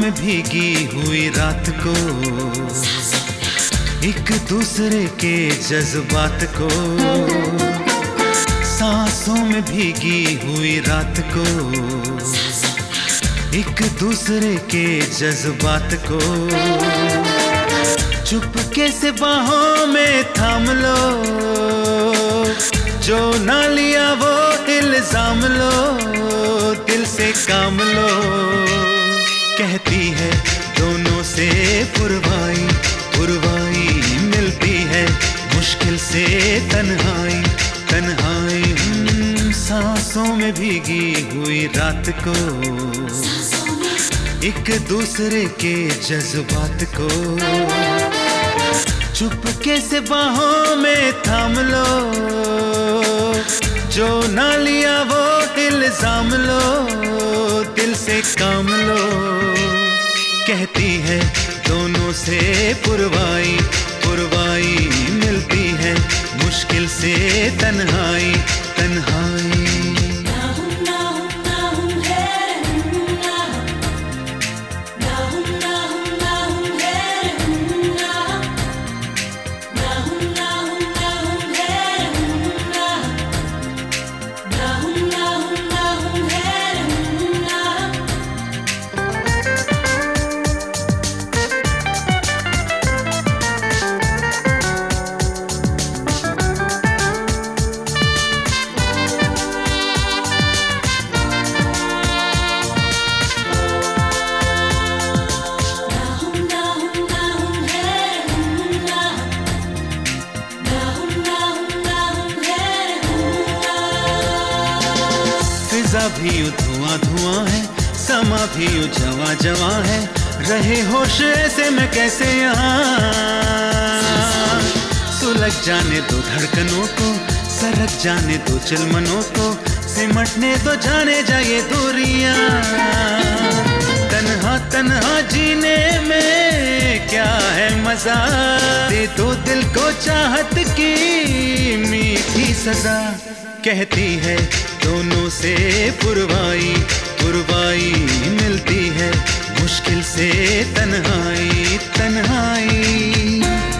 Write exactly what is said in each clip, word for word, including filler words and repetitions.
में भीगी हुई रात को, एक दूसरे के जज्बात को, सांसों में भीगी हुई रात को, एक दूसरे के जज्बात को, चुपके से बाहों में थाम लो, जो ना लिया वो इल्जाम लो, दिल से काम लो। कहती है दोनों से पुरवाई पुरवाई, मिलती है मुश्किल से तन्हाई तन्हाई। हम्म, सांसों में भीगी हुई रात को, एक दूसरे के जज्बात को, चुपके से बाहों में थाम लो, जो ना लिया वो इल्जाम लो, दिल से काम लो। कहती है दोनों से पुरवाई पुरवाई, मिलती है मुश्किल से तन्हाई तन्हाई। फिजा भी यूं धुआं धुआं है, समा भी यूं जवां जवां है, रहे होश ऐसे में कैसे यहाँ। सुलग जाने दो धड़कनों को, सरक जाने दो चिलमनों को, सिमटने दो जाने जाए दूरियां। तन्हा तन्हा जीने में क्या है मजा, दे दो दिल को चाहत की मीठी सजा। कहती है दोनों से पुरवाई पुरवाई, मिलती है मुश्किल से तन्हाई तन्हाई।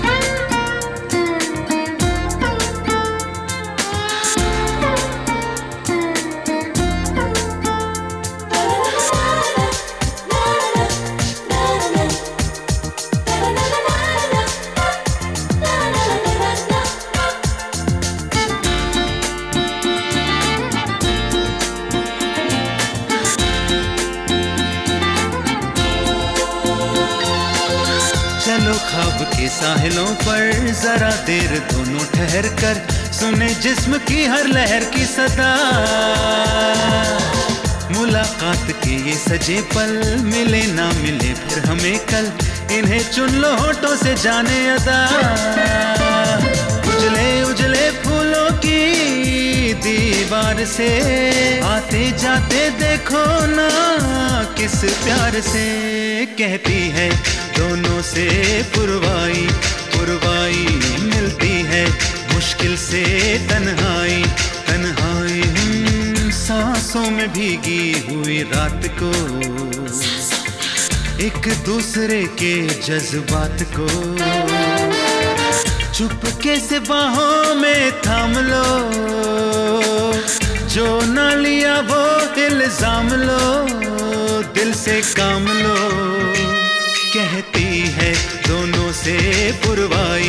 चलो ख्वाब के साहिलों पर जरा देर दोनों ठहर कर, सुने जिस्म की हर लहर की सदा। मुलाकात के ये सजे पल, मिले ना मिले फिर हमें कल, इन्हें चुन लो होठों से जाने अदा। उजले उजले फूलों की दीवार से, आते जाते देखो ना किस प्यार से। कहती है दोनों से पुरवाई पुरवाई, मिलती है मुश्किल से तन्हाई तन्हाई। हम्म, सांसों में भीगी हुई रात को, एक दूसरे के जज्बात को, चुपके से बाहों में थाम लो, जो ना लिया वो इल्जाम लो, दिल से काम लो। कहती है दोनों से पुरवाई